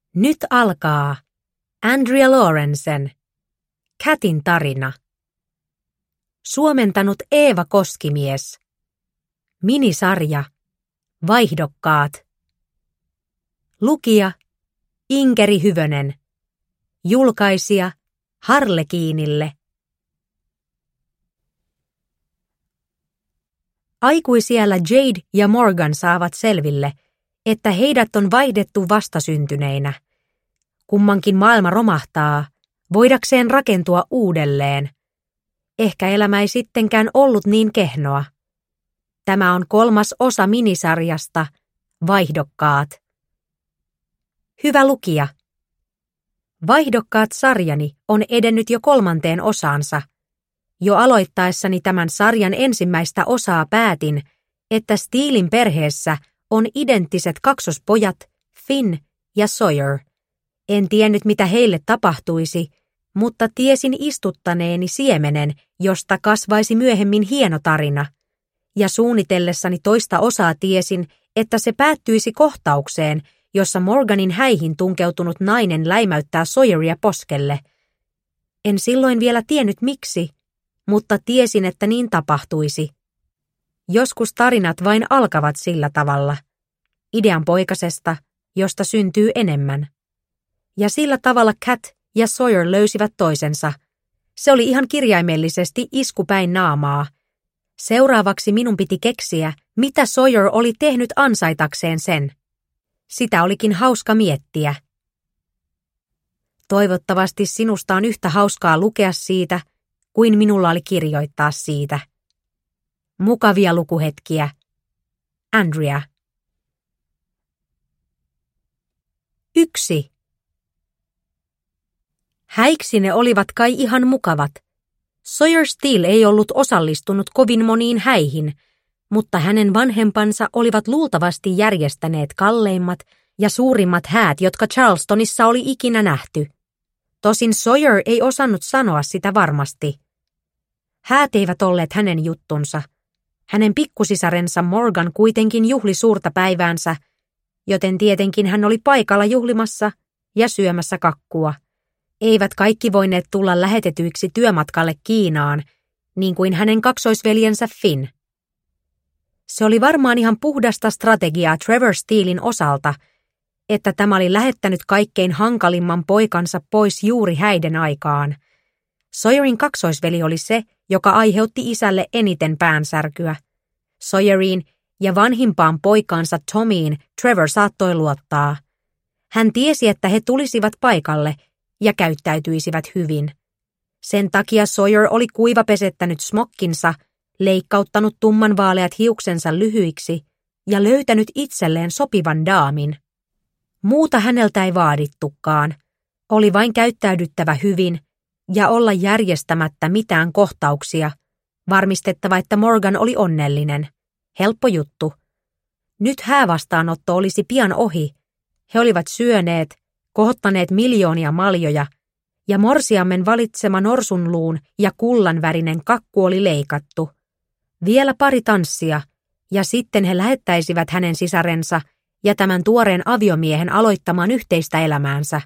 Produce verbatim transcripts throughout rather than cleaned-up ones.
Nyt alkaa Andrea Lawrencen Catin tarina. Suomentanut Eeva Koskimies. Minisarja Vaihdokkaat. Lukija Inkeri Hyvönen. Julkaisija Harlekiinille. Aikuisiällä Jade ja Morgan saavat selville, että heidät on vaihdettu vastasyntyneinä. Kummankin maailma romahtaa, voidakseen rakentua uudelleen. Ehkä elämä ei sittenkään ollut niin kehnoa. Tämä on kolmas osa minisarjasta Vaihdokkaat. Hyvä lukija. Vaihdokkaat-sarjani on edennyt jo kolmanteen osaansa. Jo aloittaessani tämän sarjan ensimmäistä osaa päätin, että Steelin perheessä on identtiset kaksospojat Finn ja Sawyer. En tiennyt, mitä heille tapahtuisi, mutta tiesin istuttaneeni siemenen, josta kasvaisi myöhemmin hieno tarina. Ja suunnitellessani toista osaa tiesin, että se päättyisi kohtaukseen, jossa Morganin häihin tunkeutunut nainen läimäyttää Sawyeria poskelle. En silloin vielä tiennyt miksi, mutta tiesin, että niin tapahtuisi. Joskus tarinat vain alkavat sillä tavalla. Idean poikasesta, josta syntyy enemmän. Ja sillä tavalla Cat ja Sawyer löysivät toisensa. Se oli ihan kirjaimellisesti isku päin naamaa. Seuraavaksi minun piti keksiä, mitä Sawyer oli tehnyt ansaitakseen sen. Sitä olikin hauska miettiä. Toivottavasti sinusta on yhtä hauskaa lukea siitä, kuin minulla oli kirjoittaa siitä. Mukavia lukuhetkiä. Andrea. Yksi. Häiksi ne olivat kai ihan mukavat. Sawyer Steele ei ollut osallistunut kovin moniin häihin, mutta hänen vanhempansa olivat luultavasti järjestäneet kalleimmat ja suurimmat häät, jotka Charlestonissa oli ikinä nähty. Tosin Sawyer ei osannut sanoa sitä varmasti. Häät eivät olleet hänen juttunsa. Hänen pikkusisarensa Morgan kuitenkin juhli suurta päiväänsä, joten tietenkin hän oli paikalla juhlimassa ja syömässä kakkua. Eivät kaikki voineet tulla lähetetyiksi työmatkalle Kiinaan, niin kuin hänen kaksoisveljensä Finn. Se oli varmaan ihan puhdasta strategiaa Trevor Steelin osalta, että tämä oli lähettänyt kaikkein hankalimman poikansa pois juuri häiden aikaan. Sawyerin kaksoisveli oli se, joka aiheutti isälle eniten päänsärkyä. Sawyeriin ja vanhimpaan poikaansa Tommyin Trevor saattoi luottaa. Hän tiesi, että he tulisivat paikalle ja käyttäytyisivät hyvin. Sen takia Sawyer oli kuivapesettänyt smokkinsa, leikkauttanut tummanvaaleat hiuksensa lyhyiksi ja löytänyt itselleen sopivan daamin. Muuta häneltä ei vaadittukaan. Oli vain käyttäydyttävä hyvin ja olla järjestämättä mitään kohtauksia, varmistettava, että Morgan oli onnellinen. Helppo juttu. Nyt häävastaanotto olisi pian ohi. He olivat syöneet, kohottaneet miljoonia maljoja, ja morsiammen valitsema norsunluun ja kullanvärinen kakku oli leikattu. Vielä pari tanssia, ja sitten he lähettäisivät hänen sisarensa ja tämän tuoreen aviomiehen aloittamaan yhteistä elämäänsä.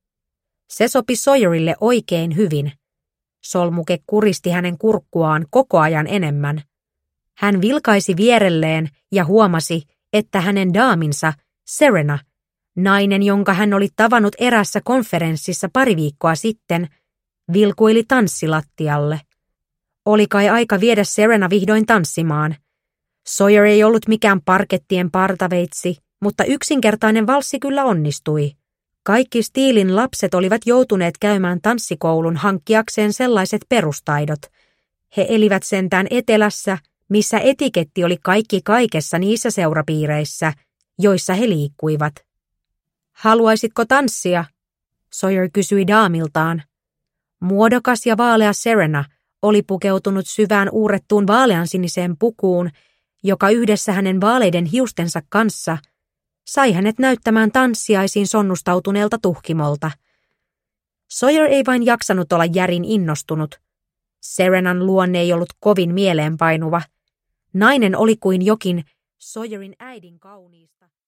Se sopi Sawyerille oikein hyvin. Solmuke kuristi hänen kurkkuaan koko ajan enemmän. Hän vilkaisi vierelleen ja huomasi, että hänen daaminsa, Serena, nainen, jonka hän oli tavannut erässä konferenssissa pari viikkoa sitten, vilkuili tanssilattialle. Oli kai aika viedä Serena vihdoin tanssimaan. Sawyer ei ollut mikään parkettien partaveitsi, mutta yksinkertainen valssi kyllä onnistui. Kaikki Steelin lapset olivat joutuneet käymään tanssikoulun hankkiakseen sellaiset perustaidot. He elivät sentään etelässä, missä etiketti oli kaikki kaikessa niissä seurapiireissä, joissa he liikkuivat. Haluaisitko tanssia? Sawyer kysyi daamiltaan. Muodokas ja vaalea Serena oli pukeutunut syvään uurrettuun vaaleansiniseen pukuun, joka yhdessä hänen vaaleiden hiustensa kanssa sai hänet näyttämään tanssiaisiin sonnustautuneelta tuhkimolta. Sawyer ei vain jaksanut olla järin innostunut. Serenan luonne ei ollut kovin mieleenpainuva. Nainen oli kuin jokin Sawyerin äidin kauniista.